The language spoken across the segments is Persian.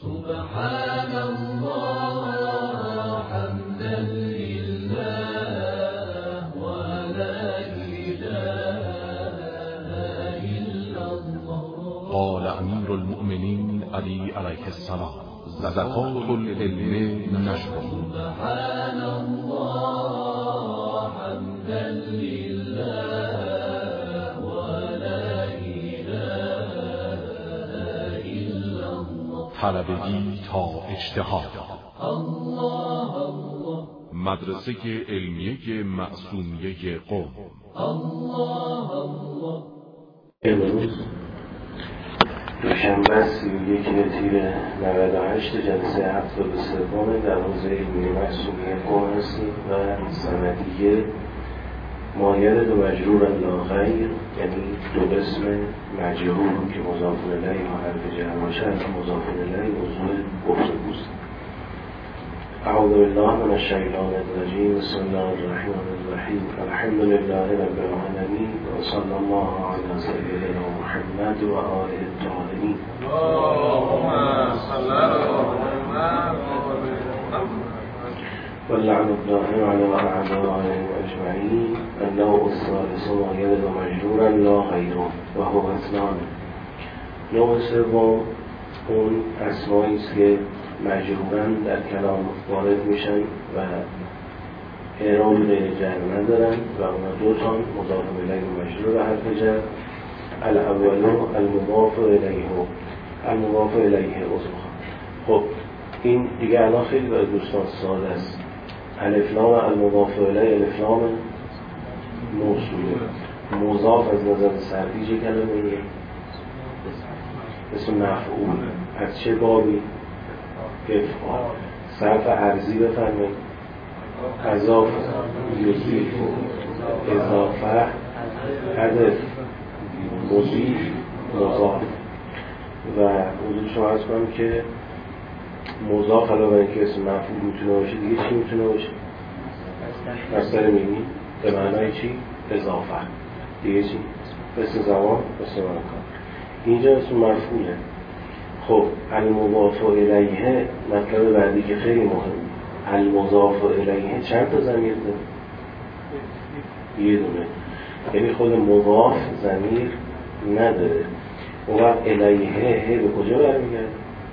سبحان الله حمدا لله ولا إله إلا الله. قال امیر المؤمنین علی علیه السلام: زکات العلم نشر. سبحان الله حمدا لله ولا إله إلا الله. طلبگی تا اجتهاد. الله الله. مدرسه علمیه معصومیه قم. الله الله. امروز دوشنبه 31 تیر 98 جلسه 73 در حوزه علمی معصومیه قم هستیم و سندیه مایل دو مجرور لا غیر، یعنی دو اسم مجرور که مضاف الیه و حرف جر باشد و مضاف الیه موضوع گفتگوست. اعوذ بالله من الشیطان الرجیم. بسم الله الرحمن الرحیم. الحمد لله رب العالمین و صلی الله علی سیدنا محمد و آله الطاهرین. اللهم صل علی محمد و لعن الله علی اعدائهم اجمعین. النوع الثالث ما یلد مجرورا لا غیر و هو اثنان. نوع سوم اون اسمایی است که مجرورن در کلام وارد میشن و اعراب غیر جر ندارن و اونا دو تا مضاف الیه مجرور و حرف جر. الاول المضاف الیه المضاف الیه خب این دیگه الان خیلی برای دوستان ساده است. الف لام المضاف الیه الف لام موصوله. مضاف از نظر سردی چه کلمه‌ایه؟ اسم مفعول. از چه بابی؟ افعال. صرف عرضی بفرمایید. اضافه، یضیف، اضافه، حذف، مضیف، مضاف. و حضور شما عرض کنم که مضاف علاوه اینکه اسم مفعول میتونه باشه دیگه چی میتونه باشه؟ مصدر میمی به معنای چی؟ اضافه. دیگه چی؟ اسم زمان، اسم مکان. اینجا اسم مفعوله. خب المضاف الیه مطلب بعدی که خیلی مهمه. المضاف الیه چند تا ضمیر داره؟ یه دونه. یعنی خود مضاف ضمیر نداره. اون وقت الیه به کجا برمیگرده؟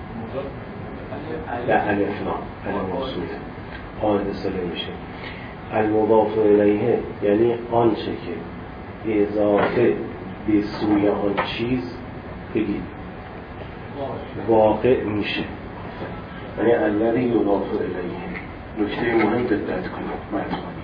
به الف لام موصول قاعده ساله میشه. المضاف الیه یعنی آنچه که اضافه به سوی آن چیز بگید واقع میشه، یعنی الذی یضاف الیه. نکته مهم دقت کنید مطلبی.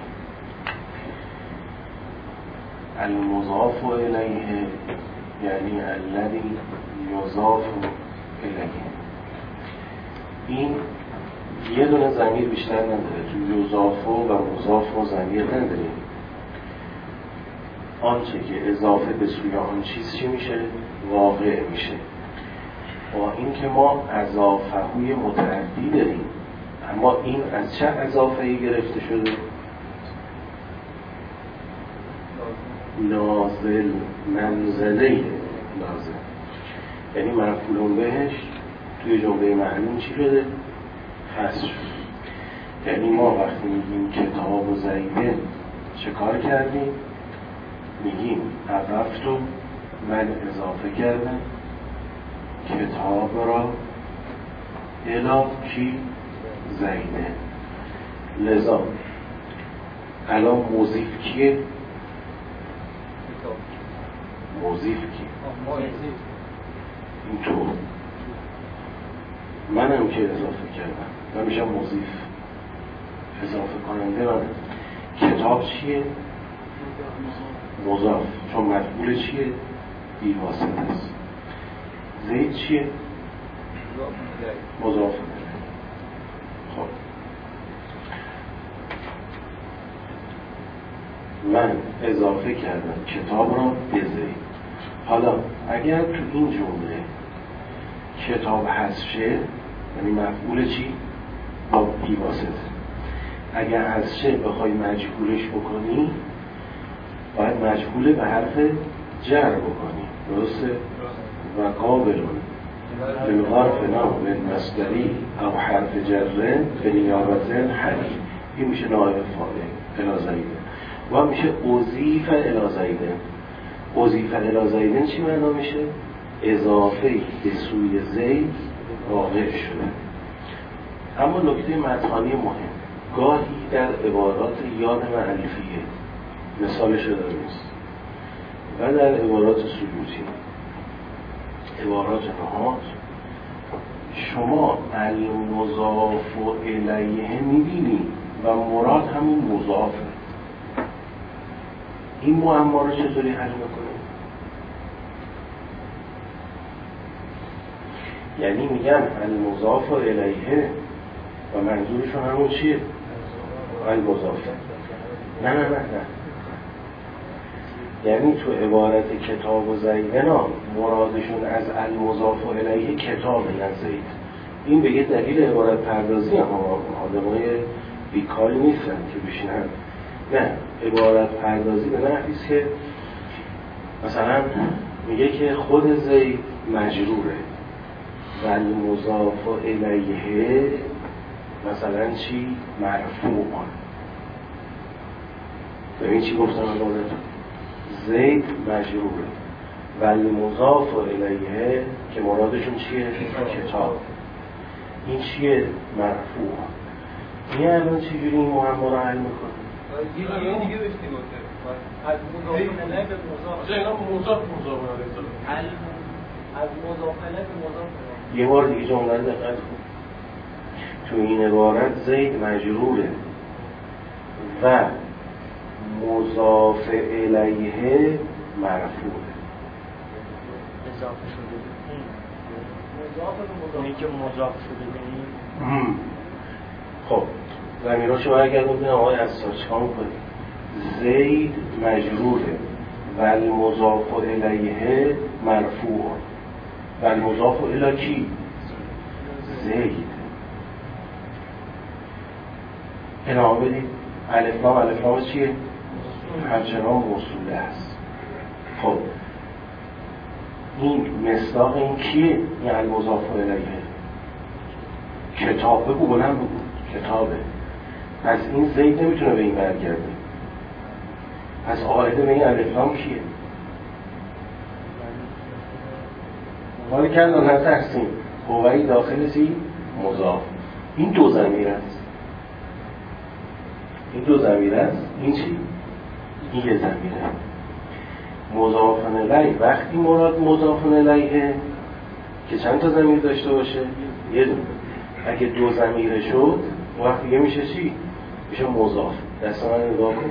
المضاف الیه یعنی الذی یضاف الیه. این یه دونه ضمیر بیشتر نداره. تو یضاف و مضاف و ضمیر نداریم. آنچه که اضافه به سوی آن چیز چی میشه؟ واقع میشه. با این که ما اضافه‌های متعدی داریم، اما این از چه اضافه‌ای گرفته شده؟ نازل، منزله نازل، یعنی مفعول بهش توی جمله معلوم چی شده؟ حذف شده. یعنی ما وقتی میگیم کتاب و زیدن چه کار کردیم؟ میگیم عرفتو، من اضافه کردم کتاب را الی کی؟ زیدن. لذا الان موضیف کیه؟ موضیف کیه؟ این تو منم که اضافه کردم من میشم موضیف. اضافه کننده من. کتاب چیه؟ مضاف، چون مفعول چیه؟ بی واسطه است. زید چیه؟ مضاف. خب من اضافه کردم کتاب را به زید. حالا اگر تو این جمله کتاب حذف شه، یعنی مفعول چی؟ با بی واسطه. اگر حذف شه بخوای مجهولش بکنی باید مجهول به حرف جر بکنی. درسته؟ و قابلون بالغرف نام مصدری او حرف جره به نیابت حلی. این میشه نایب فاعل الی زیدن. و میشه اضیف الی زیدن. اضیف الی زیدن چی معنا میشه؟ اضافه به سوی زید واقع شده. اما نکته متنی مهم، گاهی در عبارات یاد معرفیه مثالش داره نیست و در عبارات سلوتی، عبارات نهاد، شما المضاف الیه میبینی و مراد همون مضافه. این معما رو چطوری حل میکنه؟ یعنی میگن المضاف الیه و منظورشون همون چیه؟ المضافه. نه یعنی تو عبارت کتاب و زیدنا مرادشون از المضاف الیه کتاب یا زید. این به یه دلیل عبارت پردازی هم آدمای بیکاری نیستن که بشینن. نه، عبارت پردازی به نحویست که مثلا میگه که خود زید مجروره و المضاف الیه مثلا چی؟ مرفوعان. ببین چی گفتم الان؟ زید مجروره و المضاف الیه که مرادشون چیه؟ کتاب. این چیه؟ مرفوع. این الان چجوری این معما رو حل میکنه؟ یه دیگه بهشتی گفته المضاف الیه به مضاف اینا مضاف المضاف الیه به مضاف. یه بار دیگه جمله رو دقت کن. تو این عبارت زید مجروره و مضاف الیه مرفوعه. اضافه شده اونی که مضاف شده به این. خب ضمیراشو برگردون ببینم آقای اسرار چیکار می‌کنی؟ زید مجروره و المضاف الیه مرفوع و المضاف الی کی؟ زید. ادامه بدید. الف لام چیه؟ همچنان موصوله است. خب این مصداق این کیه؟ این المضاف الیه. کتابه بگو، بلند بگو. کتابه. پس این زید نمیتونه به این برگرده. پس عائد به این الف لام کیه؟ حالا کردن نترسیم هوایی داخل سی مضاف. این دو ضمیر است. این دو ضمیر است. این چی؟ این یه ضمیره. مضاف الیه وقتی مراد مضاف الیه که چند تا ضمیر داشته باشه؟ یه دونه. اگه دو ضمیره شد وقت دیگه میشه چی؟ میشه مضاف. دست من نگاه کن.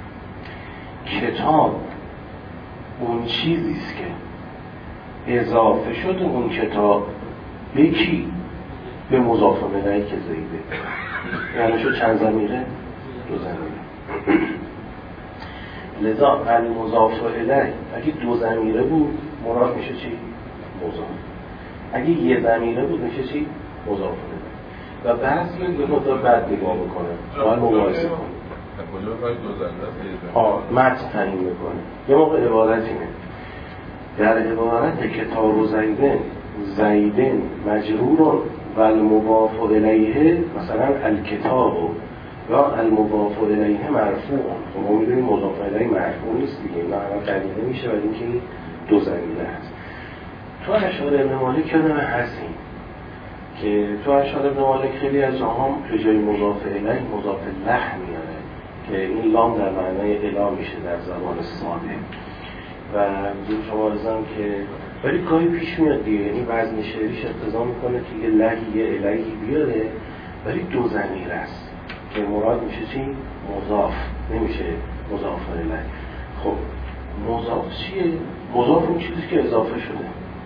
کتاب اون چیزیست که اضافه شد اون کتاب به کی؟ به مضاف الیه که زیده. یعنی شد چند ضمیره؟ دو ضمیره. لذا المضاف الیه اگه دو ضمیره بود مراد میشه چی؟ مضاف. اگه یه ضمیره بود میشه چی؟ مضاف الیه. و بعضی یه مقدار بد نگاه میکنه باید مقایسه کنه. کجا باید دو ضمیره؟ متن تعیین میکنه. یه موقع عبارت اینه در عبارت کتاب و زیدن مجرور و المضاف الیه مثلا الکتاب یا المضاف الیه مرفوع. ما میدونیم مضاف الیه مرفوع نیست دیگه، این معنی قریبه میشه ولی اینکه دو ضمیره هست. تو اشعار ابن مالک یادم هستیم که تو اشعار ابن مالک خیلی از جاها به جای مضاف الیه مضاف له میاره که این لام در معنای اله میشه در زبان ساده و حضور شما ارزم که ولی گاهی پیش میاد دیگه، یعنی وزن شعریش اقتضا میکنه که یه لهی یه الهی بیاره ولی دو ضمیر است که مراد میشه چی؟ مضاف، نمیشه مضاف الیه. خب مضاف چیه؟ مضاف اون چیزی که اضافه شده.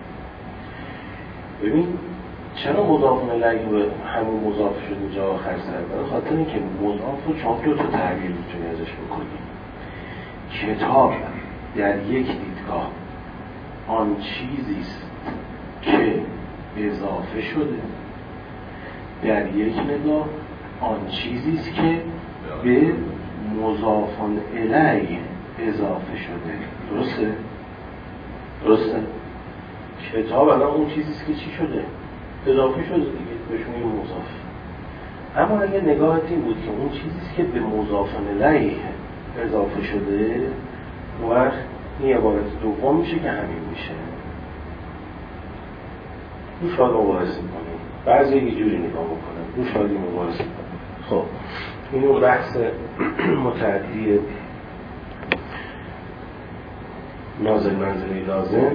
ببین چرا مضاف الیه به همون مضاف شده جا آخر سر داره؟ خاطر اینکه مضاف رو چون دو تا تعبیر میتونی ازش بکنی. کتاب در یک دیدگاه آن چیزیست که اضافه شده، در یک نگاه آن چیزیست که به مضاف الیه اضافه شده. درسته؟ کتاب الان اون چیزیست که چی شده؟ اضافه شده دیگه، بهش میگیم مضاف. اما اگه نگاهت این بود که اون چیزیست که به مضاف الیه اضافه شده، و این عبارت دوم میشه که همین میشه. رو شاید مباحثه کنیم، بعضی یه جوری نگاه بکنم، رو شاید مباحثه کنیم. خب این اون بحث متعدی نازل منزلی لازم.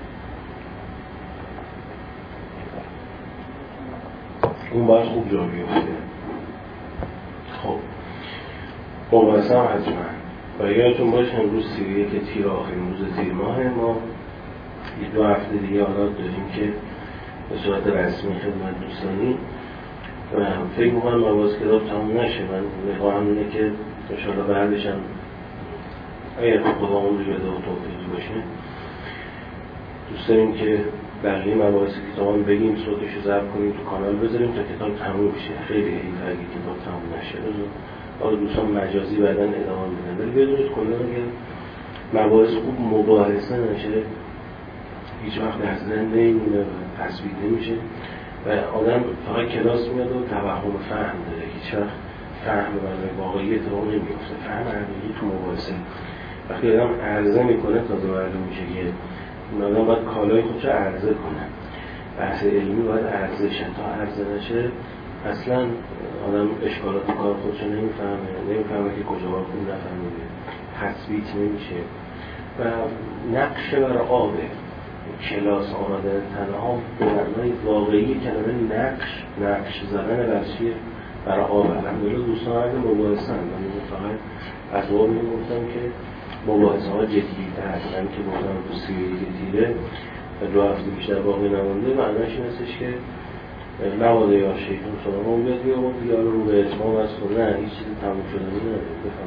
اون باید خوب جا بیفته. خب مباحثه هم حتما و یادتون باشه امروز 31 تیر آخرین روز تیر ماه ما، یه 2 هفته دیگه حالا داریم که به صورت رسمی خدمت دوستانی و فکر میکنم مباحث کتاب تمام نشه. من نگاهم اینه که انشاءالله بعدش هم اگر خدا عمری بده و توفیقی باشه دوست داریم که بقیه مباحث کتاب هم بگیم، صوتش رو ضبط کنیم تو کانال بذاریم تا کتاب تموم بشه. خیلی حیفه اگه کتاب تموم نشه. حالا دوستان مجازی بعداً ادامه میدن، ولی بدونید کلا اگه مباحث خوب مباحثه نشه هیچ وقت در ذهن نمیمونه و تثبیت نمیشه و آدم فقط کلاس میاد و توهم فهم داره، هیچ وقت فهم برای واقعی اتفاق نمیفته. فهم حقیقی تو مباحثه وقتی آدم عرضه میکنه تازه معلوم میشه که این آدم باید کالای خودش عرضه کنه. بحث علمی باید عرضه شه، تا عرضه نشه اصلا آدم اشکالات کار خودش نمیفهمه که کجا باید خوب نفهمیده، تثبیت نمیشه و نقش بر آبه. کلاس آمدن تنها به معنای واقعی کلمه نقش زدن بر چیه؟ بر آب. الحمدلله دوستان عرض مباحثن و من فقط از اون میگفتم که مباحثه ها جدی‌تر هستن که بودن تو 31 تیره و 2 هفته بیشتر باقی نمونده. معناش این هستش که نواده یا شیطان سلام بیاد یا بیاره رو به اتمام از خود نه هیچ چیزی تموم شده نه. بفهم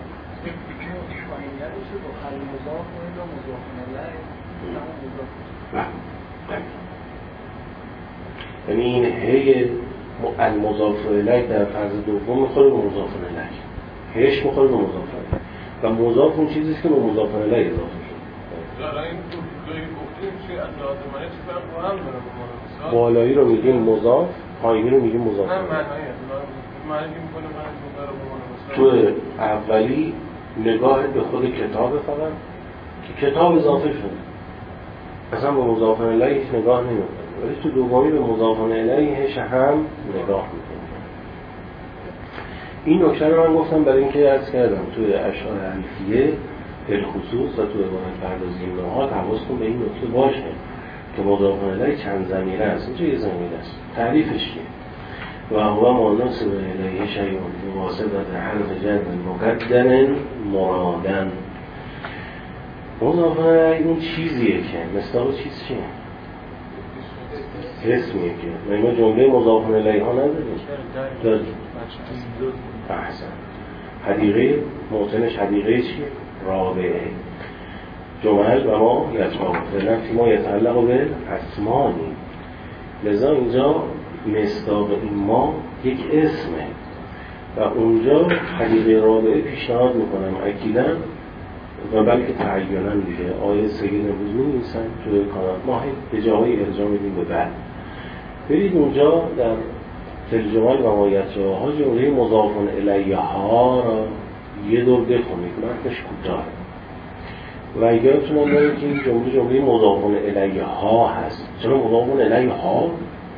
یعنی این هی المضاف الیه در فرض دوم میخوره به مضاف الیه، هیش میخوره به مضاف الیه و مضاف اون چیزیست که به مضاف الیه اضافه شده. حالا این دوی گفتیم چه از لازمانه چه فرق با هم داره؟ بالایی رو میگیم مضاف، پایینی رو میگیم مضاف الیه. معنی میکنه تو اولی نگاه به خود کتاب فقط که کتاب اضافه شده، اصلا به مضاف الیه هیچ نگاه نمیکنه، ولی تو دومی به مضاف الیه هم نگاه میکنه. این نکته رو من گفتم برای اینکه عرض کردم توی اشعار الفیه بالخصوص و توی عبارت پردازی نوحات حواستون به این نکته باشه که مضاف الیه چند ضمیره است. اینجا یه ضمیره است، تعریفش چیه؟ و هو مناسب الیه شیء بواسطه حرف جر مقدر مرادن. مضاف الیه اون چیزیه که مصداق چیز چیه؟ اسمیه که ما جمله مضاف الیه ها نداریم. احسن. حدیقه معتنش حدیقه چیه؟ رابعه. جمل و ما یتباق فعلا ما یتعلق به اسمانی. لذا اینجا مصداق این ما یک اسمه و اونجا حدیقه رابعه پیشنهاد میکنم اکیداً و بلکه تعیینا دیگه آیه سید امروز می‌نویسن توی کانال ما به جاهای ارجاع میدیم به بعد. برید اونجا در ترجمه و مایت‌ها جمله مضاف الیه ها را یه دور بخونید، متنش کوتاه و یادتون باشه که این جمله مضاف الیه ها هست. چرا مضاف الیه ها؟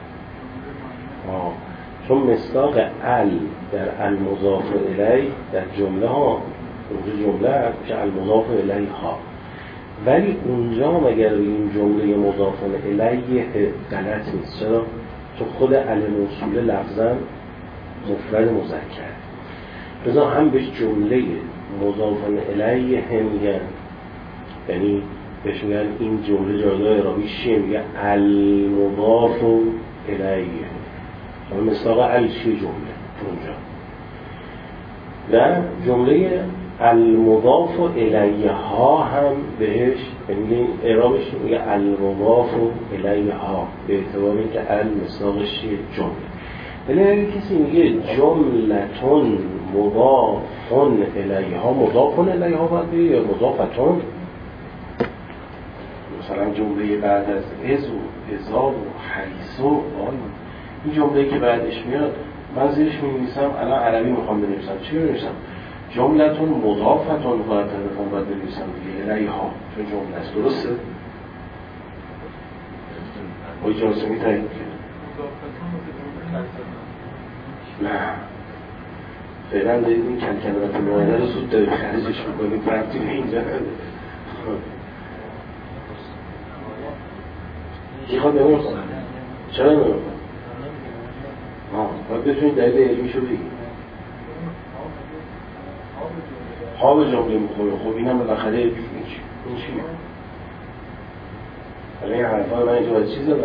چون مصداق ال در المضاف الیه در جمله ها اونجا جمله هست که المضاف الیه ها، ولی اونجا مگر این جمله مضاف الیه غلط نیست. چرا؟ چون خود الموصول لفظا مفرد مذکر، لذا هم بهش جمله مضاف الیه هم میگن، یعنی بهش میگن این جمله جایگاه اعرابیش چیه؟ میگه المضاف الیه. اما مصداق ال چیه جمله اونجا؟ و جمله المضاف الیه ها هم بهش یعنی اعرابش میگه المضاف الیه ها به اعتبار اینکه ال مصداقش چیه؟ جمله. ولی اگه کسی میگه جملتون مضافون الیه ها، مضافون الیه ها باید بگه یا مضافتون؟ مثلا جمله بعد از از و ازا و حیث و این جمله که بعدش میاد من زیرش می‌نویسم، الان عربی میخوام بنویسم چی بنویسم؟ جملتون مضافتون باید بنویسم دیگه، الیها، چون جمله است. درسته؟ با جاسمی تایید کرد. نه فعلا دارید این کلمات معاهده رو زود دارید خرجش میکنید، ربطی به اینجا نداره. میخواد نمیخواد؟ چرا نمیخواد؟ باید بتونید دلیل علمیشو بگید. خواب جمله میخوره، خب اینم بالاخره این چیه؟ حالا این حرفا من اینجا باید چیز دادم؟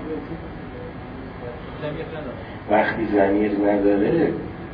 وقتی ضمیر نداره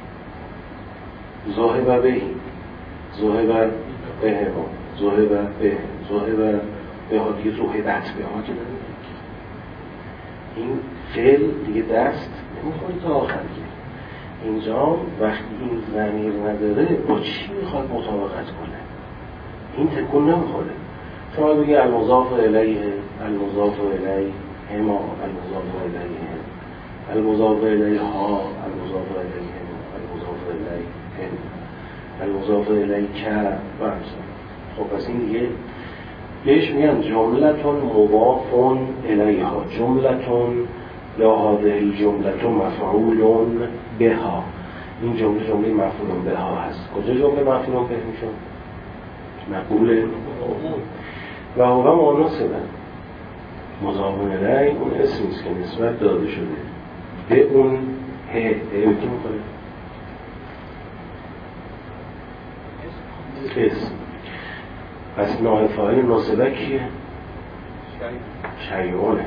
ذاهب به ذاهب به ذاهب به ذاهب به ها دیگه ذاهبت به ها که نداره. این فعل دیگه دست نمیخوری تا آخر که اینجا وقتی این ضمیر نداره با چی میخواد مطابقت کنه؟ این تکون نمیخوره. شما بگی المضاف الیه، المضاف الیه هما، المضاف الیه المضاف الیها، المضاف الیه المضاف الیه المضاف الیک و همسان. خب پس این دیگه بهش میگن جملتون مضافون الیها، جملتون یا هذه الجمله مفعول بها. این جمله مفعول بها هست. کجا جمله مفعول به میشه؟ مقوله و هو مناسبه. مضاف الیه اون اسمی است که نسبت داده شده به اون هی کی میخوره؟ اسم. پس نائب فاعل ناسبه کیه؟ شیعونه.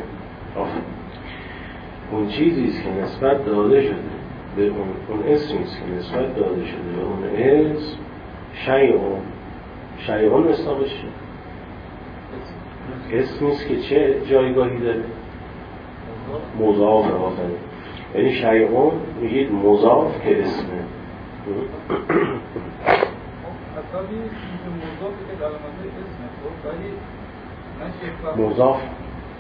اون چیزی است که نسبت داده شده به اون اسمی است که نسبت داده شده به اون اسم شیعون. شیعون مصداقش چیه؟ اسمی است که چه جایگاهی داره؟ مضاف. یعنی شیعون میگید مضاف که اسمه. مضاف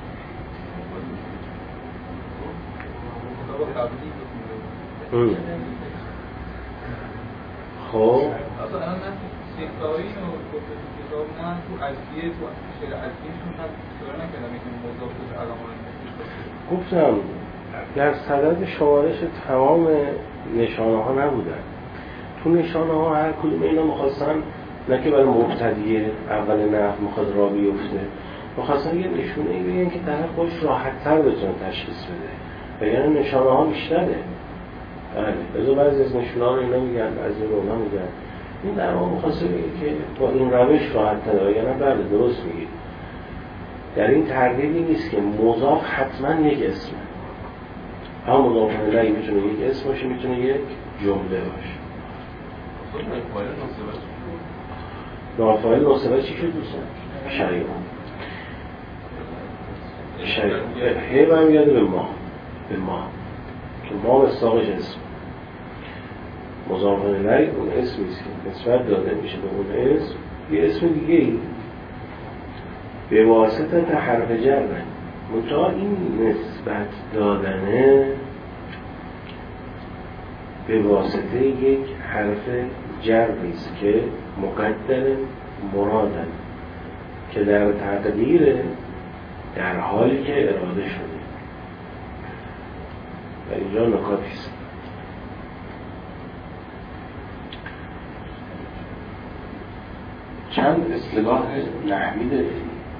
خب اصلا الان من سیکتاریشون رو کتاب نه تو الفیه تو شعر الفیهشون هم سوره نکردم که مضاف به علامات گفتم در صدد شمارش تمام نشانه ها نبودن. تو نشانه ها هر کدوم اینا میخواستن نه که برای مبتدیه اول نحو میخواد راه بیفته، میخواستن یه نشونه بگن که طرف خودش راحت تر بتونه تشخیص بده، وگرنه نشانه ها بیشتره. بله بعضی از نشونه ها رو اینا میگن، بعضی رو اونا میگن. این در واقع میخواسته بگه که با این روش راحت تر، وگرنه بله درست میگید. در این تردیدی نیست که مضاف حتما یک اسمه. هم مضاف الیه میتونه یک اسم باشه، میتونه یک جمله باشه. نائب فاعل ناسبه چی شد دوستان؟ شیعون. هی برمیگرده به ما که ما مصداقش اسم. مضاف الیه اون اسمی است که نسبت داده میشه به اون اسم یه اسم دیگه ای به واسطه حرف جره. منتها این نسبت دادنه به واسطه یک حرف جری است که مقدر مرادن که در تقدیر در حالی که اراده شده. و اینجا نکاتی است. چند اصطلاح نحوی داریم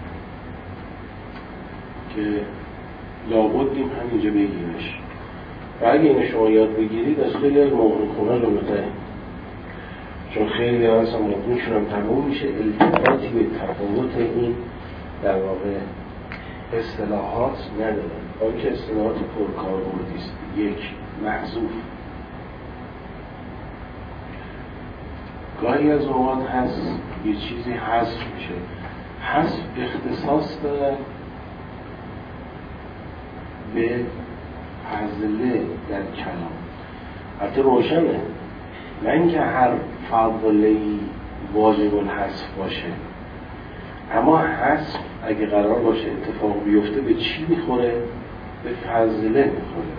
که لابدیم همینجا بگیرش و اگه این شما یاد بگیرید از خیلی از موضوعخونه رو بترین، چون خیلی اصلا موضوعشون هم تموم میشه. التفاتی به تفاوت این در واقع اصطلاحات ندارن. آن که اصطلاحات پرکاربردیست، یک محذوف. گاهی از اوقات هست یه چیزی حذف میشه. حذف اختصاص داره به فضله در کلام. حتی روشنه، نه اینکه هر فضله‌ای واجب الحذف باشه، اما حذف اگه قرار باشه اتفاق بیفته به چی میخوره؟ به فضله میخوره.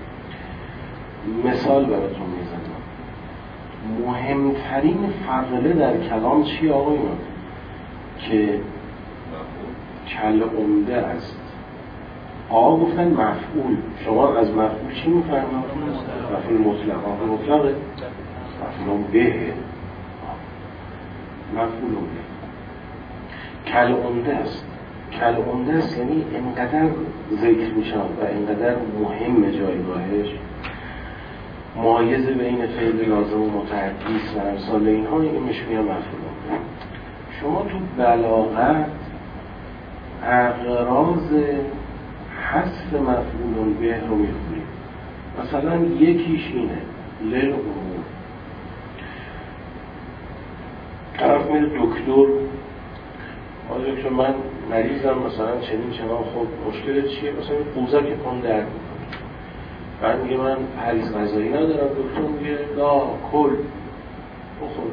مثال براتون میزنم. مهمترین فضله در کلام چی آقای من؟ که کل عمده است. آقا گفتن مفعول. شما از مفعول چی میفهمید؟ مفعول مطلق. مفعول مطلقه؟ مفعول به. مفعول به. کل عمده است. کل عمده است یعنی اینقدر ذکر میشه و اینقدر مهم جایگاهش، مایز بین فعل لازم و متعدی است و امثال اینها، این میشه مفعول به. شما تو بلاغت اغراض حذف مفعول به رو میخونید. مثلا یکیش اینه للعموم. طرف میره دکتر، دکتر من مریضم مثلا چنان، خب مشکل چیه؟ مثلا قوزک پام درد میکنه. بعد میگه من پریز غذایی ندارم. دکتر میگه لا کل بخور،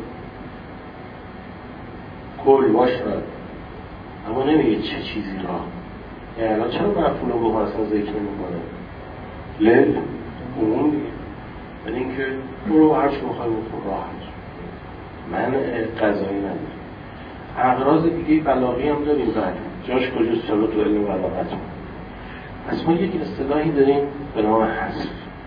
کل واشرب، اما نمیگه چه چیزی را. یعنی الان چرا مفعول به اصلا ذکر نمیکنه؟ لل عموم دیگه. یعنی اینکه برو هر چی بخوای بخور، راحت، من غذایی ندارم. اغراض دیگه بلاغی هم داریم بعد جاش کجاست؟ چرا تو علم بلاغت. پس ما یک اصطلاحی داریم به نام حذف.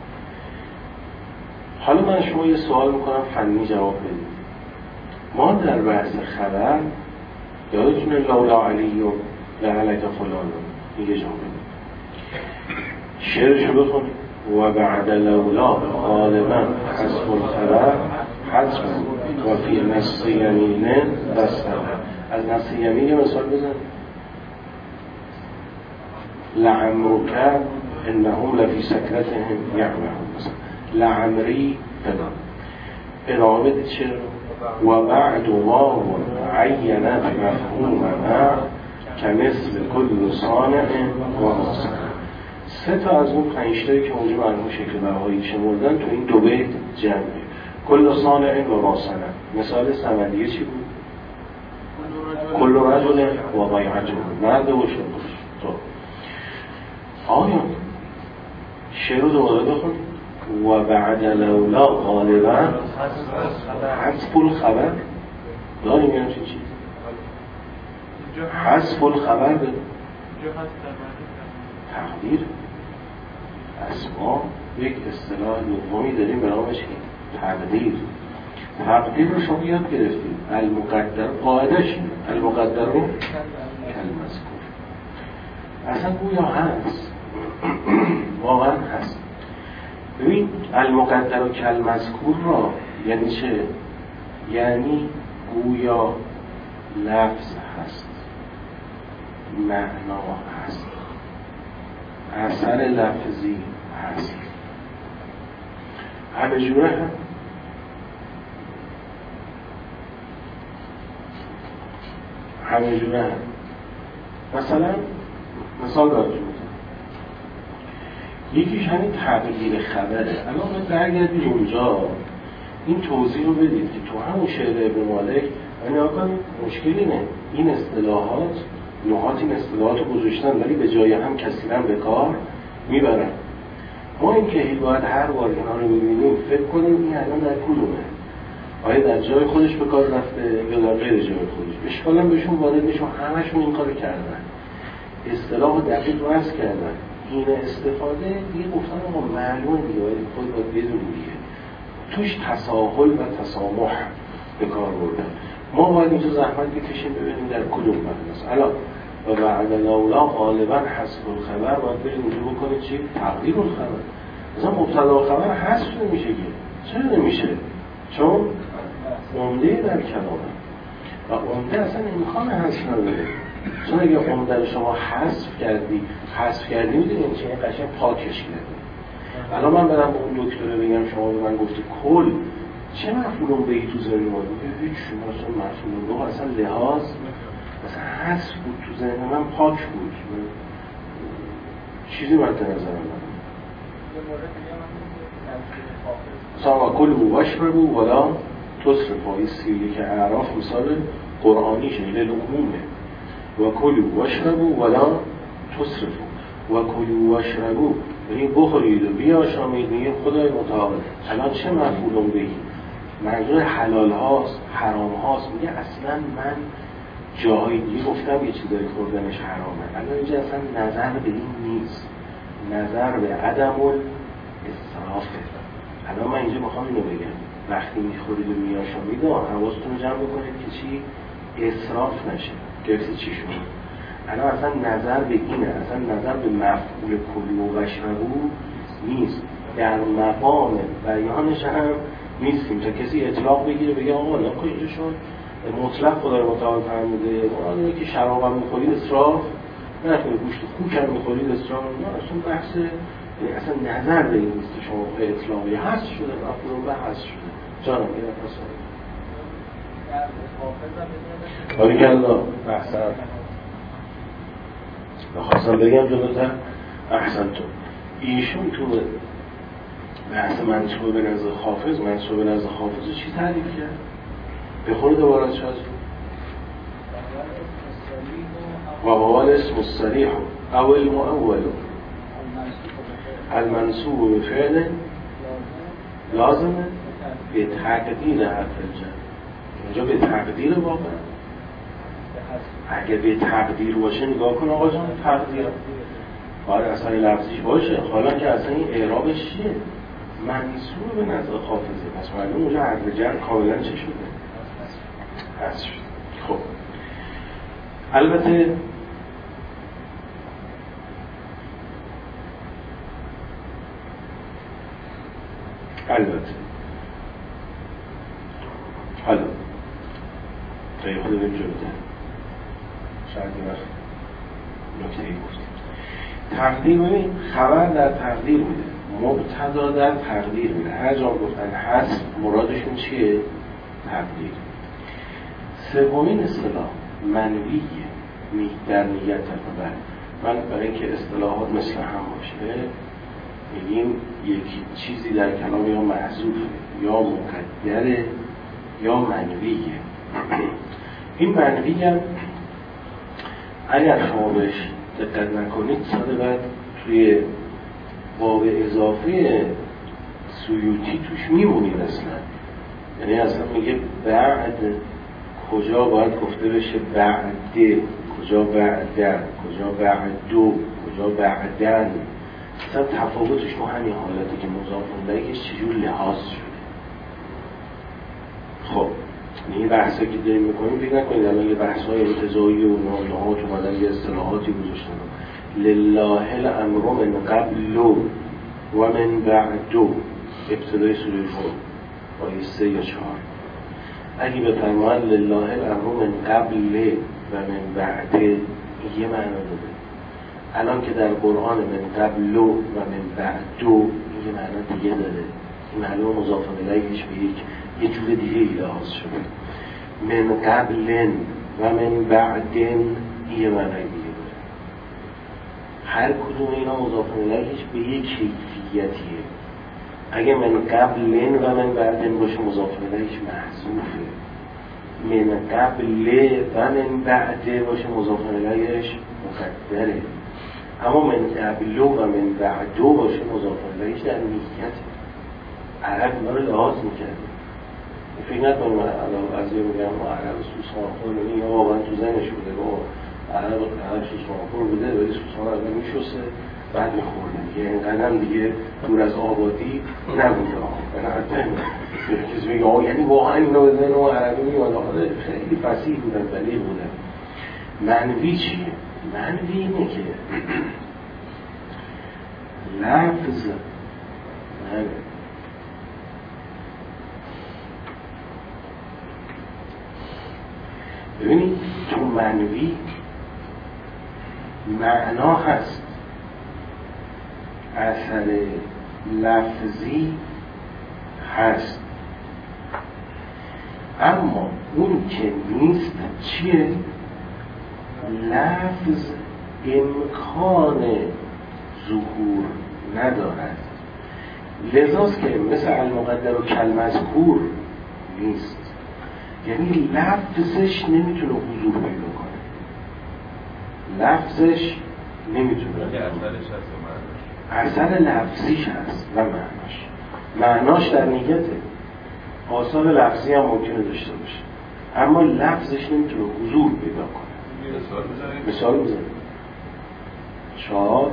حالا من شما یه سوال میکنم فنی جواب بدید. ما در بحث خبر یادتونه لولا علی و لعلک فلان میگه جواب بدید. شعرشو بخونید. و بعد لولا غالبا حذف الخبر حذف و فی نص یمینه دستم. از نص یمین یه مثال بزن. لعمرک انهم لفی سکرتهم یعمهون. لعمری فلان. ادامه بدید چه؟ و بعد واو عینه مفهوم ما کمثل کل صانع و مصنع. سه تا از اون 5 تایی که اونجا مرموم شکل بهایی شمردن تو این دو بیت جمعه. کل صانع و مصنع. مثال صمدیه چی بود؟ کل رجل و بیعته، مرد و شد. آیا شعر رو دوباره بخون. و بعد لولا غالبا حذف الخبر. داریم یه همچین چیز حذف الخبر داریم. تقدیر اسما یک اصطلاح دومی داریم به نامش تقدیر. تقدیر رو شما یاد گرفتید. المقدر قاعدش المقدر رو کلمذکور. اصلا گویا هست، واقعا هست. ببین المقدر و کلمذکور را یعنی چه؟ یعنی گویا لفظ هست، معنا هست، اثر لفظی هست. همه جوره هم همه جوره هم. مثلا مثال براتون میزنم. یکیش همین تغییر خبره. الان باید برگردید اونجا این توضیح رو بدید که تو همون شعر ابن مالک یعنی آقا مشکلی نه، این اصطلاحات نهات این اصطلاحات رو گذاشتن ولی به جای هم کثیرا به کار میبرن. ما این که باید هر بار اینا رو میبینیم فکر کنیم این الان در کدومه، آیا در جای خودش به کار رفته یا در غیر جای خودش. اشکالا بهشون وارد میشون، همشون این کارو کردن، اصطلاح دقیق وضع کردن. این استفاده دیگه گفتن آقا معلومه دیگه، ولی خود باید بدون دیگه توش تساهل و تسامح به کار بردن. ما باید اینجا زحمت بکشیم ببینیم در کدوم معناست. الان و بعد لولا غالبا حذف الخبر باید بریم اونجا بکنید چی؟ تقدیر الخبر. مثلا مبتدا خبر حذف نمیشه که. چرا نمیشه؟ چون عمده در کلامه و عمده اصلا امکان حذف نداره. چون اگه عمده رو شما حذف کردی میدونید چه قشنگ پاکش کردی. الان من برم به اون دکتره بگم شما به من گفتی کل، چه مفعول بهی تو ذهن ما بود؟ هیچ شما اصلا مفعول به اصلا لحاظ اصلا حذف بود تو ذهن من، پاک بود، چیزی مد نظر من. مثلا کل واشربوا ولا تصرفوا. این 31 اعراف مثال قرآنی شده، للعمومه. و کلوا واشربوا ولا تسرفوا و کلوا واشربوا، یعنی بخورید و بیاشامید. میگه خدای متعال الان چه مفعول بهی؟ منظور حلال هاست حرام هاست. میگه اصلا من جاهای دیگه گفتم یه چیزایی خوردنش حرامه، الان اینجا اصلا نظر به این نیست، نظر به عدم الاسرافه. الان من اینجا میخوام اینو بگم، وقتی میخورید و میاشامید حواستون رو جمع بکنید که چی؟ اسراف نشه. گرفتی چی شد؟ الان اصلا نظر به اینه، اصلا نظر به مفعول کلوا و اشربوا نیست. در مقام بیانش هم نیستیم تا کسی اطلاق بگیره بگه آقا نه اینجا شد مطلق خدا رو متعال فرموده، اون که شراب هم میخورید اسراف نکنید، گوشت خوک هم میخورید اسراف نه. اصلا بحث اصلا نظر به این نیست. شما اطلاقی هست شده مفعول به هست شده. جانم یه نفس آره که الله احسن نخواستم بگم جلوتر احسن تو ایشون تو بحث منصوب به نزد حافظ، منصوب به نزد حافظ چی تعریف کرد؟ به خود دوباره شد و هوال اسم الصریح او المؤول المنصوب به فعل لازمه به تقدیر حرف الجر. اینجا به تقدیر واقعا اگه به تقدیر باشه نگاه کن آقا جان، تقدیر باید اصلا لفظیش باشه، حالا که اصلا این اعرابش چیه؟ منصوب به نزد حافظه، پس معلوم اونجا حرف جر کاملا چه شده؟ هست شد. خب البته حالا تا یه خود بریم جلوتر شاید یه وقت نکته‌ای گفتیم. تقدیر ببین خبر در تقدیر میده، مبتدا در تقدیر میده. هر جا گفتن هست مرادشون چیه؟ تقدیر. سومین اصطلاح منویه در نیت تقدیر. من برای اینکه اصطلاحات مثل هم باشه میگیم یکی چیزی در کلام یا محذوفه یا مقدره یا منویه. این منویه اگر شما بهش دقت نکنید ساده بعد توی باب اضافه سیوطی توش میمونید اصلا. یعنی اصلا میگه بعد کجا باید گفته بشه بعده، کجا بعدن، کجا بعدو، کجا بعدن. اصلا تفاوتش تو همین حالتی که مضاف الیهش چجور لحاظ شده. خب این بحثی که داریم میکنیم فکر نکنید الان یه بحث‌های انتزاعی و نهات اومدن یه اصطلاحاتی گذاشتن لله الامر من قبل و من بعد ابتدای سوره روم آیه 3 یا 4 اگه بفرمایند لله الامر من قبل و من بعد یه معنا داره. الان که در قرآن من قبل و من بعد یه معنا دیگه داره. این معلوم مضاف الیهش به یه جور دیگه لحاظ شده. من قبل و من بعد یه معنی دیگه داره. هر کدوم اینا مضاف الیهش به یک کیفیتیه. اگه من قبل و من بعد باشه مضاف الیهش محذوفه. من قبل و من بعد باشه مضاف الیهش مقدره. اما من قبل و من بعد باشه مضاف الیهش در نیته. عرب اونا رو لحاظ میکرده. فکر نکنیم الان بعضی میگن ما عرب سوسمار خور بودیم یا واقعا تو زنش بوده با عرب سوسمار خور بوده ولی سوسمار اول میشسته بعد میخورده دیگه اینقدر هم دیگه دور از آبادی نبوده. کسی میگه آه یعنی واقعا اینا به ذهن ما عربی میاد خیلی فصیح بودن بلیغ بودن. منوی چیه؟ منوی اینه که لفظ ببینید تو منوی معنا هست، اثر لفظی هست، اما اون که نیست چیه؟ لفظ امکان ظهور ندارد. لذاست که مثل المقدر و کالمذکور نیست، یعنی لفظش نمیتونه حضور پیدا کنه. لفظش نمیتونه که اثرش هست و معناش، اثر لفظیش هست و معناش در نیته. آثار لفظی هم ممکنه داشته باشه اما لفظش نمیتونه حضور پیدا کنه. مثال بزنیم. شاد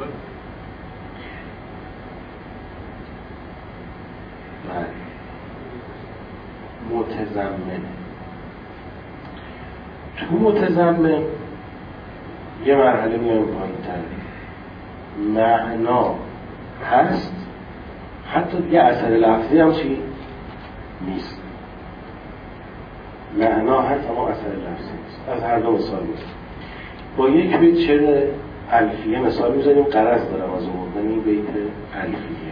متضمنه. تو متضمن یه مرحله میایم پایین تر، معنا هست، حتی یه اثر لفظی هم چی؟ نیست. معنا هست اما اثر لفظی نیست. از هر دو مثال میزنیم. با یک بیت شعر الفیه مثال میزنیم. قرض دارم از آوردن این بیت الفیه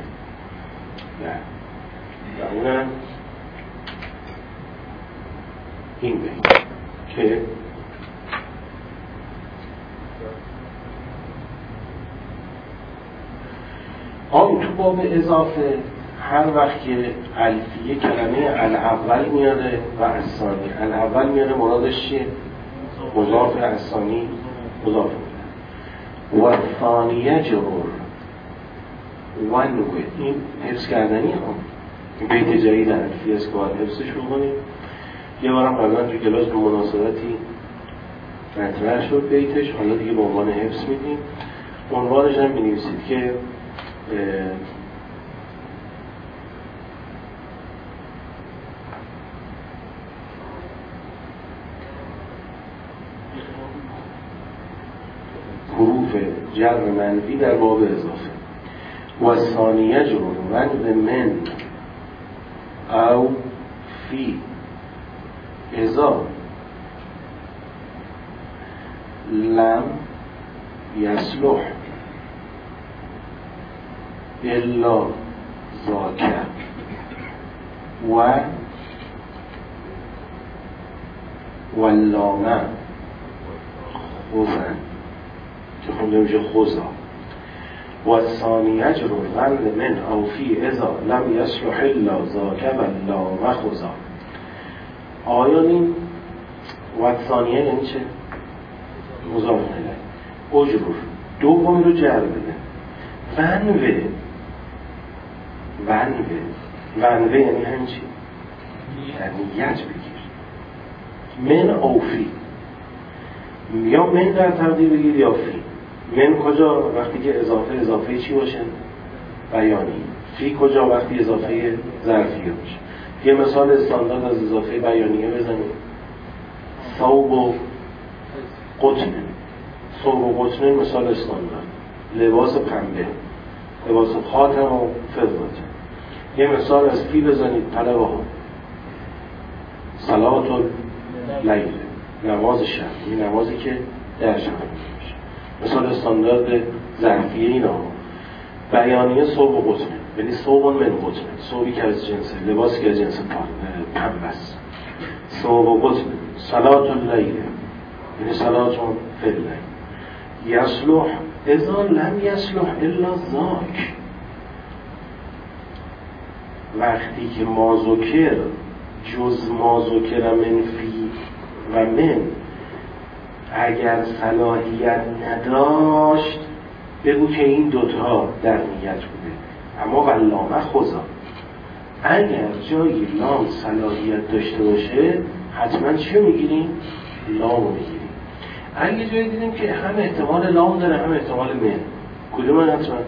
و اونم این بیت که تو باب اضافه هر وقت که الفیه کلمه الاول میاره و الثانی، الاول میاره مرادش چیه؟ مضاف، الثانی مضاف. و الثانیه جرور و نوه، این حفظ کردنی هم این بیت جدید الفیه است که باید حفظش بکنیم. یه بارم قبلا تو کلاس به مناسبتی مطرح شد بیتش، حالا دیگه به عنوان حفظ میدیم. عنوانش هم بنویسید که حروف جر منفی در باب اضافه. و ثانیه جرون و من او فی اذا لم یصلح الا ذاک و واللامه خوزن که خونده میشه خوزا. و ثانیه جرون من او فی اذا لم یصلح الا ذاک واللامه خوزا. آیا این و ثانیه یعنی چه؟ مضاف الیه. اجرور دوم رو جر بده. ونوه یعنی همین چی؟ یعنی یج بگیر. من او فی، یا من در تقدیر بگیر یا فی. من کجا؟ وقتی که اضافه چی باشه؟ بیانی. فی کجا؟ وقتی اضافه ظرفیه باشه. یه مثال استاندارد از اضافه بیانیه بزنیم. ثوب و قطن. ثوب و قطن مثال استاندارد. لباس پنبه، لباس خاتم و فضت. یه مثال از فی بزنید. طلبه ها صلات اللیل، نماز شب، این نمازی که در شب میشه. مثال استاندارد ظرفیه اینا. بیانیه ثوب و قطن، یعنی ثوب من قطن، ثوبی که از جنس لباسی که از جنس پنبه است. ثوب و قطن. صلات اللیل یعنی صلاتون فی اللیل. یصلح اذا لم یصلح الا ذاک، وقتی که ما ذکر جز ما ذکر من فی و من اگر صلاحیت نداشت بگو که این دوتا در نیت بوده. اما واللامه خوزا، اگر جایی لام صلاحیت داشته باشه حتما چی میگیریم؟ لامو میگیریم. اگه جایی دیدیم که هم احتمال لام داره هم احتمال من، کدوم حتما؟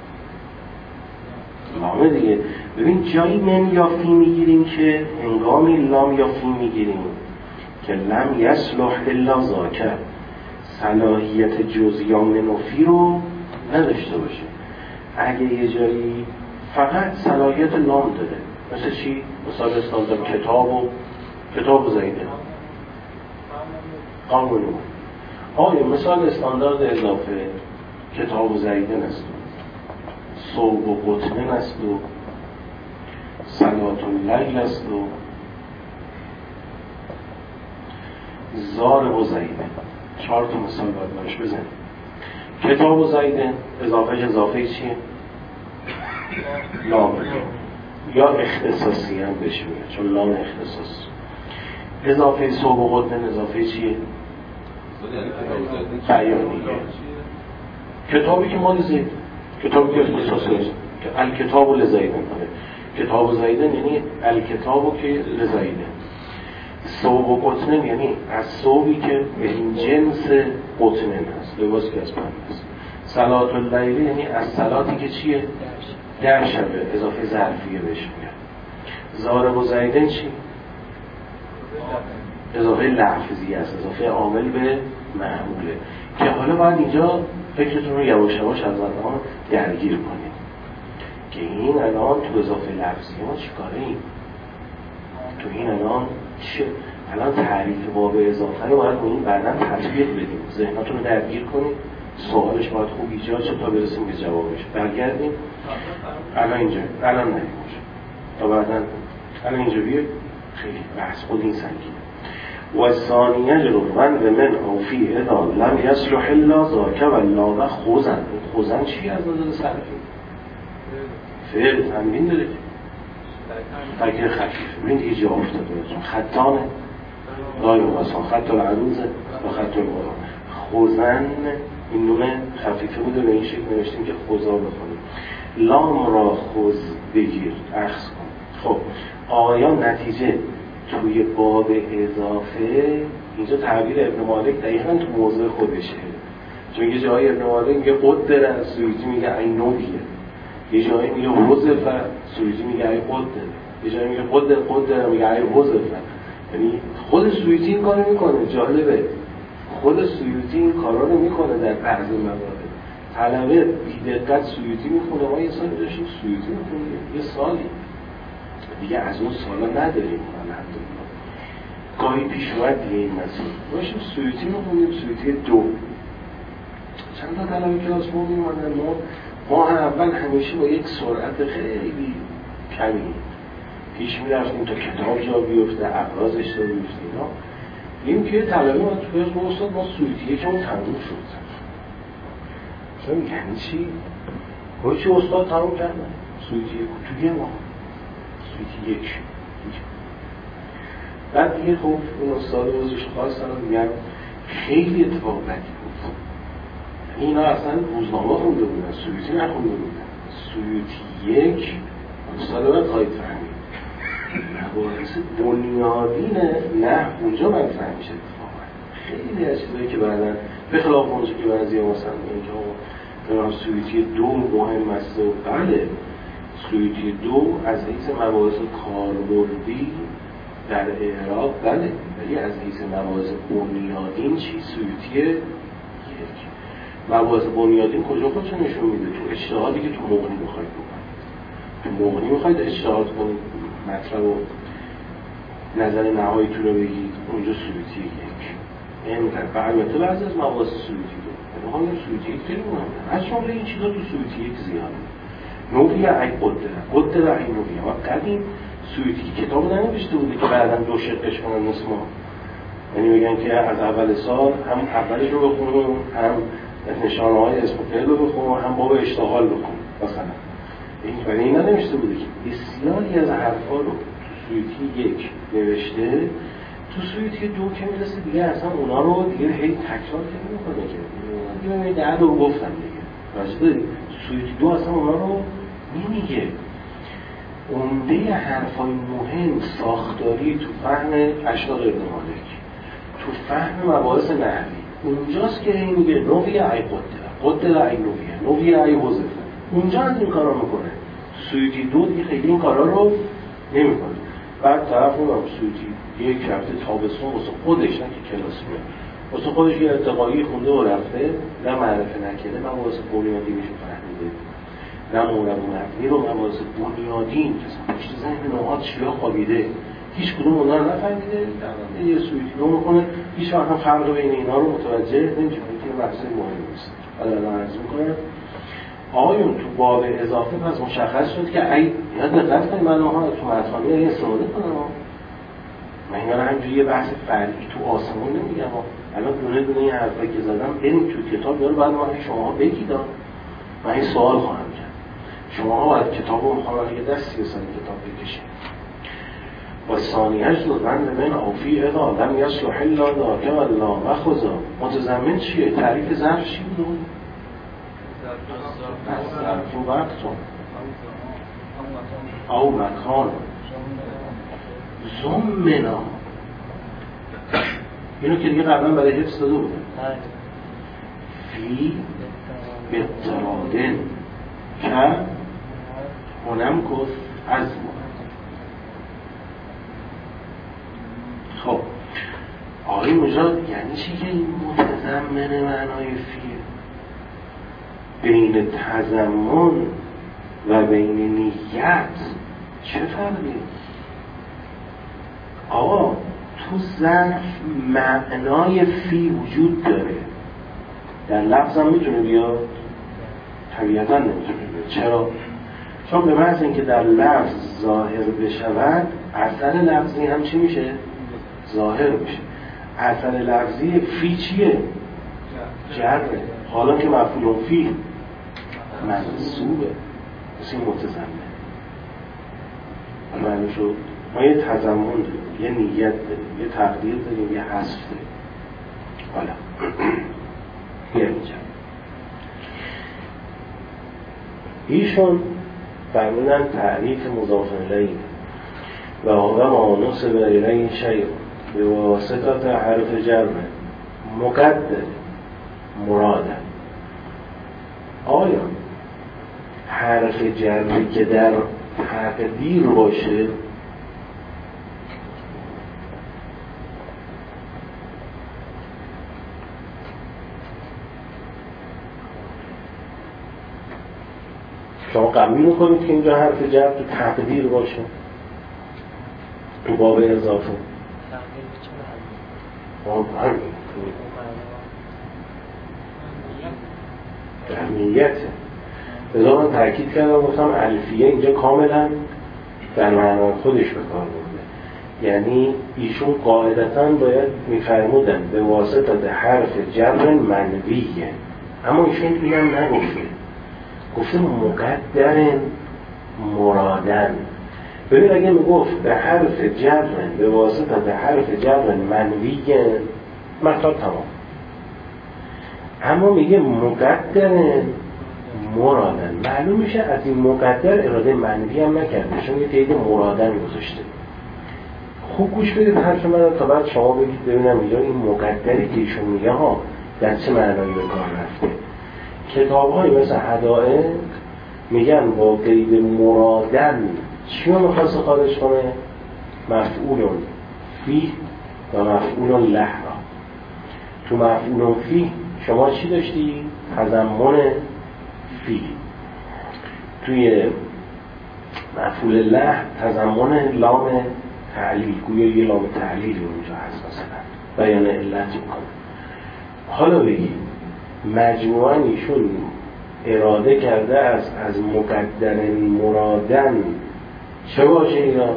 لامه دیگه. ببین جایی من یا فی میگیریم که هنگامی لام یا فی میگیریم که لم یصلح الا ذاک، صلاحیت جز یا من و فی رو نداشته باشه. اگه یه جایی فقط صلاحیت لام داره، مثل چی؟ مثال استاندارد کتاب زیده، قانونو. آیا مثال استاندارد اضافه کتاب زیدن است و ثوب و قطن است و صلات اللیل است و زار و زیدن. 4 تا مثال باید براش بزنیم. کتاب و زیدن اضافه چیه؟ لام، یا اختصاصی هم بهش میگه چون لام اختصاص. اضافه ثوب و قطن اضافه چیه؟ بیانیه، کتابی که مال زید، کتابی که اختصاصی است که الکتاب لزیدن، کتاب زیدن یعنی الکتابو که لزیدن. ثوب و قطنن یعنی از ثوبی که به این جنس قطنن هست، لباسی که از پنبه است. صلات اللیل یعنی از صلاتی که چیه؟ در شبه، اضافه ظرفیه بهش میگن. ضارب و زیدن چی؟ اضافه لفظی است، اضافه عامل به معموله که حالا باید اینجا فکرتون رو یواش یواش از الان درگیر کنید که این الان تو اضافه لفظی ما چی کاره ایم؟ تو این الان چه؟ الان تعریف باب اضافه رو باید این بعداً تطبیق بدیم، ذهناتون رو درگیر کنید، سوالش باید خوب ایجاد شد تا برسیم به جوابش. برگردیم الان اینجا، الان نگیم تا بعداً الان اینجا بیاید خیلی بحث خود این سنگینه. و ثانیه جلوان و من اوفی ادا لم یصلح الا ذاک و لا خوزن. خوزن چی از نظر صرفی؟ فعل تنوین داره که تغییر خفیف. ببین دیگه جا افتاده چون خطانه لای واسان خط العروض و خط القرآن. خوزن این نومه خفیفه بوده به این شکل نوشتیم که خوزا بخونیم. لام را خوز بگیر اخذ کن. خب آیا نتیجه توی باب اضافه اینجا تعبیر ابن مالک دقیقاً تو موضوع خودشه، چون یه جایی ابن مالک میگه قدر، سویجی میگه این نوعیه، یه جایی میگه وظف، سویجی میگه ای قدر، یه جایی میگه قدر میگه ای وظف. یعنی خود سویجی این کارو میکنه. جالبه خود سویجی این کارا رو میکنه در بعضی موارد. طلبه بی‌دقت سویجی میخونه، ما یه سالی داشتیم سویجی میخونیم، یه سالی دیگه از اون سالا نداریم الحمدلله. گاهی پیش اومد دیگه این مسئله باشیم سویتی میخونیم، سویتی 2 چند تا طلبه کلاس ما میماندن. ما اول همیشه با یک سرعت خیلی کمی پیش میرفتیم تا کتاب جا بیفته، اقراضش جا بیفته اینا. این که طلبه ما تو پیش ما استاد ما سویتی که اون تموم شد. مثلا یعنی چی؟ گاهی چی استاد تموم کردن؟ سویتی کوچوگه ما سویتی 1 بعد دیگه خب اون استاد روزش خواستن و میگن خیلی اتفاق بدی بود. اینا اصلا روزنامه خونده بودن، سویتی نخونده بودن. سویتی 1 استاد باید خواهید فهمید مباحث بنیادین نه اونجا من فهمیشه اتفاقا خیلی از چیزایی که بعدا به خلاف اونجا که بعضی ها مثلا اینجا سویتی 2 مهم است و بله سویتی 2 از حیث مباحث کاربردی در اعراب بله، ولی از حیث مباحث بنیادین چی؟ سویتی 1 مباحث بنیادین کجا خودشو نشون میده؟ تو اجتهادی که تو مغنی میخواید بکنید. تو مغنی میخواید اجتهاد کنید، مطلب و نظر نهاییتون رو بگید، اونجا سویتی 1 اینقدر. و البته بعضی از مباحث سویتی 2 هم سویتی 1 خیلی مهمه. از جمله این چیزا تو سویتی 1 زیاده. نوعیه ای قدره ای نوعیه. و قدیم سویتی کتاب ننوشته بوده که بعداً 2 شقش کنن مثل ما، یعنی میگن که از اول سال هم اولش رو بخونیم، هم نشانه های اسم فعل رو بخونیم، هم باب اشتغال بخونیم مثلا. این این ننوشته بوده که بسیاری از حرفا رو تو سویتی 1 نوشته، تو سویتی 2 که میرسه دیگه اصلا اونا رو دیگه هی تکرار که نمی‌کنه که دیگه ده رو گفتن دیگه راجع سویتی 2 اصلا اونا رو نمیگه. عمده حرفای مهم ساختاری تو فهم اشعار ابن مالک، تو فهم مباحث نحوی اونجاست که این میگه نوعی ای قدر ای نوعی ای وظیفه. اونجا از این کارا میکنه. سویتی 2 دیگه خیلی این کارا رو نمیکنه. بعد طرف اون سویتی 1 هفته تابستون واسه خودش نه که کلاس میاد، واسه خودش یه ارتقایی خونده و رفته، نه معرفه نکرده، من واسه بنیادی میشه فهمیده، نه مورد و مبنی رو من واسه بنیادین که پشت ذهن نوعات چیا خوابیده هیچ کدوم اونا رو نفهمیده، در یه سویتی 2 میکنه، هیچ وقت هم فرق بین اینا رو متوجه نمیشه که بحث مهم نیست. حالا من عرض میکنم آقایون تو باب اضافه پس مشخص شد که ای اینا دقت کنید من ها تو مطالعه این استفاده کنم. من اینا رو همینجوری یه بحث فرعی تو آسمون نمیگم، الان دونه دونه این حرفایی که زدم بریم تو کتاب داره بعد ما شما بگید. من این سوال خواهم کرد، شما ها باید کتاب رو میخوام یه دستی بسن کتاب بکشید. و ثانیهش لطفاً من آفی ادا لم یصلح الا ذاک والله و خذا. متضمن چیه؟ تعریف ظرف چی بود؟ ظرف و وقتون او مکان زمنا. اینو که دیگه قبلا برای حفظ داده بوده. فی بترادن که هنم کس از ما. خب آقای مجاد یعنی چی که این متضمن معنای فیه؟ بین تضمن و بین نیت چه فرقی؟ آقا تو ظرف معنای فی وجود داره، در لفظ هم میتونه بیاد؟ طبیعتا نمیتونه بیاد. چرا؟ چون به محض اینکه در لفظ ظاهر بشود اثر لفظی هم چی میشه؟ ظاهر میشه. اثر لفظی فی چیه؟ جره. حالا که مفعول فی منصوبه مثل این متضمن. معلوم شد؟ ما یه تضمن داریم، یه نیت داریم، یه تقدیر داریم، یه حذف داریم. حالا یه اینجا ایشون فرمودن تعریف مضاف الیه و هو ما نصب الیه شیء به واسطه حرف جر مقدر مراده. آیا حرف جری که در تقدیر باشه شما قبول میکنید که اینجا حرف جر تو تقدیر باشه تو باب اضافه؟ در نیته. بذار من تأکید کردم گفتم الفیه اینجا کاملا در معنای خودش به کار برده. یعنی ایشون قاعدتاً باید میفرمودن به واسطه حرف جر منویه، اما ایشون اینم نگفته، گفته مقدر مرادن. ببین اگه میگفت به حرف جر به واسطه به حرف جر منویه مطلب تمام، اما میگه مقدر مرادن، معلوم میشه از این مقدر اراده منوی هم نکرده، چون یه تعداد مرادن گذاشته. خوب گوش بدید حرف من تا بعد شما بگید ببینم اینجا این مقدری که ایشون میگه ها در چه معنایی به کار رفته. کتاب های مثل هدایق میگن با قید مرادن چی رو میخواست خارج کنه؟ مفعول فی و مفعول له را. تو مفعول فی شما چی داشتی؟ تضمن فی. توی مفعول له تضمن لام تعلیل، گویا یه لام تعلیلی اونجا هست مثلا بیان علت میکنه. حالا بگی مجموعاً ایشون اراده کرده از مقدر مرادن چه باشه اینا؟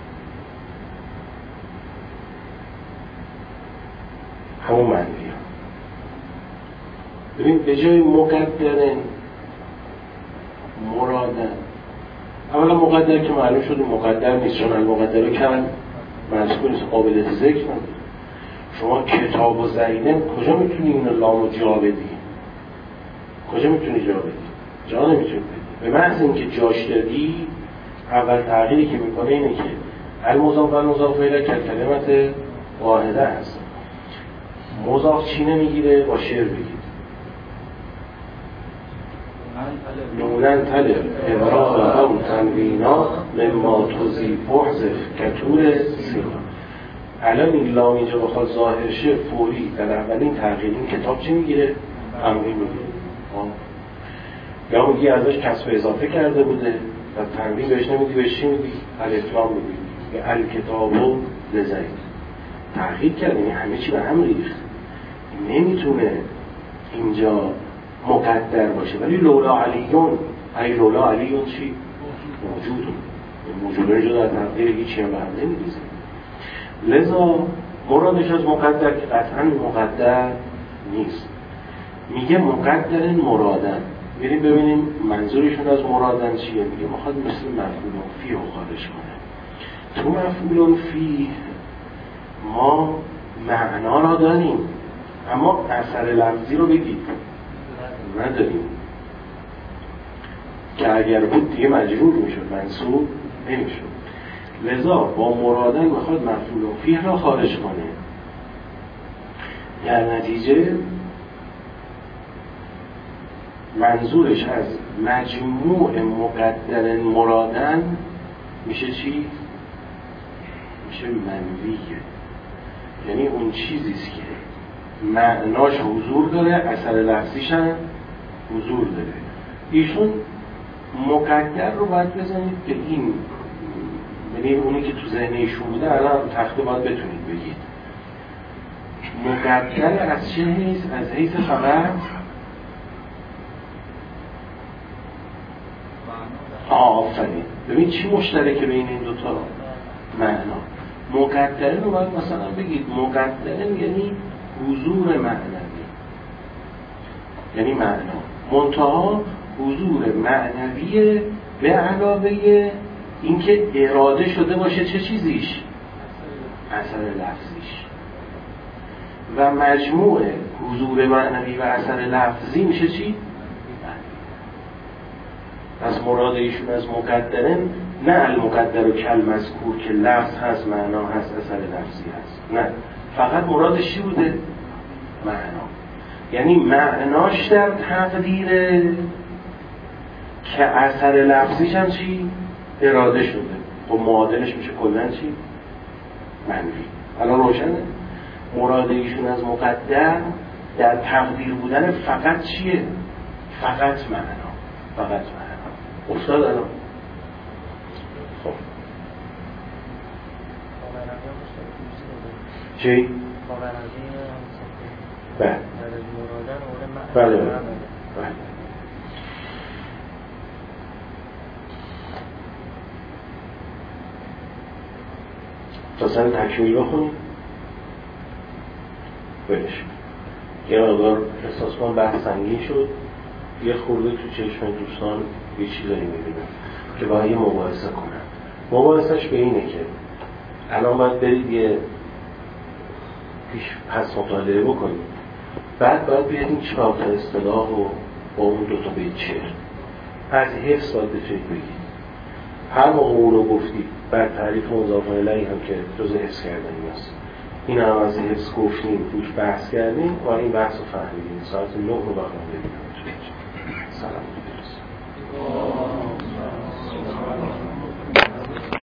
همون منوی ها. ببین به جای مقدر مرادن، اولا مقدر که معلوم شد مقدر نیست، چون المقدر کمن مذکور نیست، قابلیت ذکر نداره. شما کتاب و زیدن کجا میتونی این لامو جا بدی؟ کجا میتونی جا بدی؟ جا نمیتونی بدی. به محض اینکه جاش دادی اول تغییری که میکنه اینه که المضاف و المضاف الیه کلمت واحده هست. مضاف چی نمیگیره؟ با شعر بگید نونن طلب ابراز او تنوینا مما توزی پحزف کتور سینا. الان این لام اینجا بخواد ظاهر شه فوری در اولین تغییر این کتاب چی میگیره؟ تنوین میگیره. یا میگی ازش کسب اضافه کرده بوده و تنوین بهش نمیدی، بهش چی میدی؟ الاسلام میدی یا الکتابو لزید. تغییر کرده، این همه چی به هم ریخت. نمیتونه اینجا مقدر باشه. ولی لولا علیون، ای لولا علیون چی؟ موجود اینجا در تقدیر هیچی هم به هم نمیریزه. لذا مرادش از مقدر که قطعا مقدر نیست، میگه مقدر مرادن. بریم ببینیم منظورشون از مرادن چیه. میگه میخواد مثل مفعول فی رو خارج کنه. تو مفعول فیه ما معنا را داریم اما اثر لفظی رو بگید نداریم که اگر بود دیگه مجرور میشد منصوب نمیشد. لذا با مرادن میخواد مفعول فیه را خارج کنه. در نتیجه منظورش از مجموع مقدر مرادن میشه چی؟ میشه منویه. یعنی اون چیزیست که معناش حضور داره اثر لفظیش هم حضور داره. ایشون مقدر رو باید بزنید که این یعنی اونی که تو ذهن ایشون بوده الان تخته باید بتونید بگید مقدر از چه حیث؟ از حیث فقط آفرین. ببین چی مشترکه بین این دوتا؟ معنا. مقدره رو باید مثلا بگید مقدره یعنی حضور معنوی، یعنی معنا منتها حضور معنوی به علاوه اینکه اراده شده باشه چه چیزیش؟ اثر لفظیش. و مجموع حضور معنوی و اثر لفظی میشه چی؟ از مراد ایشون از مقدره نه المقدر و کل مذکور که لفظ هست معنا هست اثر لفظی هست، نه، فقط مرادش چی بوده؟ معنا. یعنی معناش در تقدیره که اثر لفظیش هم چی؟ اراده شده. خب معادلش میشه کلن چی؟ منفی. الان روشنه؟ مراد ایشون از مقدر در تقدیر بودن فقط چیه؟ فقط معنا. فقط معنا. افتاد الان. خب چی؟ بله بله بله. تا سر تکمیل بخونیم بلش یه مقدار احساس کنم بحث سنگین شد، یه خورده تو چشم دوستان یه چیزایی میبینم که باید یه مباحثه کنم. مباحثش به اینه که الان باید برید یه پس مطالعه بکنید، بعد باید بیادیم چه باید اصطلاح و با اون دوتا بیت شعر از حفظ باید بتونید بگید. هر موقع اون رو گفتید بعد تعریف مضاف الیه هم که جز حفظ کردنی هست، این هم از حفظ گفتیم روش بحث کردیم و این بحث رو فهمیدیم. ساعت 9 رو بخوام ببینم.